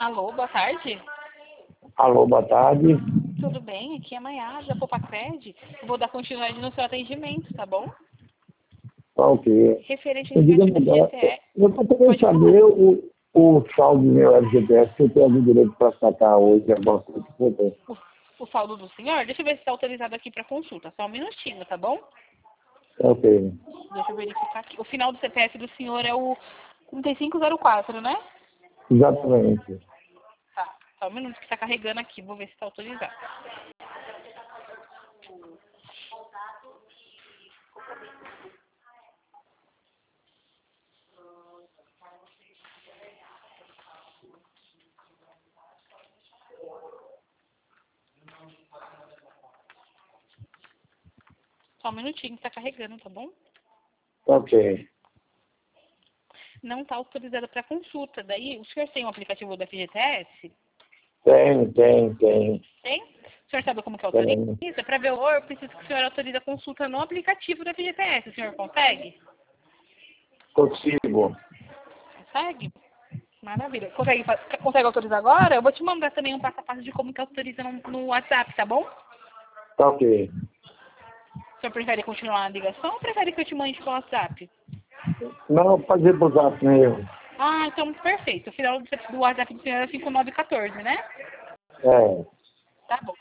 Alô, boa tarde. Alô, boa tarde. Tudo bem? Aqui é a Maiara, da Popacred. Vou dar continuidade no seu atendimento, tá bom? Ok. Referente ao Me diga resgate do melhor, FGTS. eu estou querendo Pode falar. saber o saldo do meu FGTS, se eu tenho algum direito para sacar hoje, alguma coisa que eu tenho. O saldo do senhor? Deixa eu ver se está autorizado aqui para consulta. Só um minutinho, tá bom? Ok. Deixa eu verificar aqui. O final do CPF do senhor é o 3504, né? Exatamente. Tá. Só um minuto que está carregando aqui. Vou ver se está autorizado. Só um minutinho que está carregando, tá bom? Ok. Não está autorizado para consulta. Daí, o senhor tem um aplicativo da FGTS? Tem. Tem? O senhor sabe como que Tem. autoriza? Para ver o valor, eu preciso que o senhor autorize a consulta no aplicativo da FGTS. O senhor consegue? Consigo. Consegue? Maravilha. Consegue autorizar agora? Eu vou te mandar também um passo a passo de como que autoriza no WhatsApp, tá bom? Tá ok. O senhor prefere continuar a ligação ou prefere que eu te mande pelo WhatsApp? Não, pode ir pro zap mesmo. Ah, então perfeito. O final do WhatsApp do senhor é 5914, né? É. Tá bom.